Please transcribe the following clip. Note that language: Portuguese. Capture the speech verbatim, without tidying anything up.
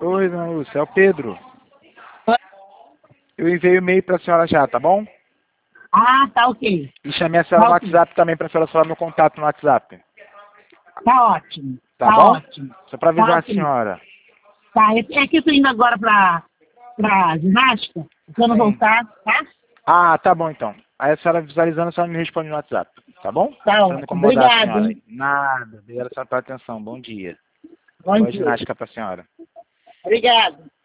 Oi, dona Lúcia, é o Pedro. Eu enviei o e-mail para a senhora já, tá bom? Ah, tá ok. E chamei a senhora Tá no ok. WhatsApp também para a senhora falar meu contato no WhatsApp. Tá ótimo. Tá, Tá bom? ótimo. Só para Tá avisar a ok. senhora. Tá, é é que eu tô indo agora pra, pra ginástica. Quando Sim. voltar, tá? Ah, tá bom então. Aí a senhora visualizando, a senhora me responde no WhatsApp. Tá bom? Tá Pra não ótimo. incomodar a Obrigado, senhora. hein? Nada. Obrigado a senhora pela atenção. Bom dia. Bom Boa dia. ginástica para a senhora. Obrigado.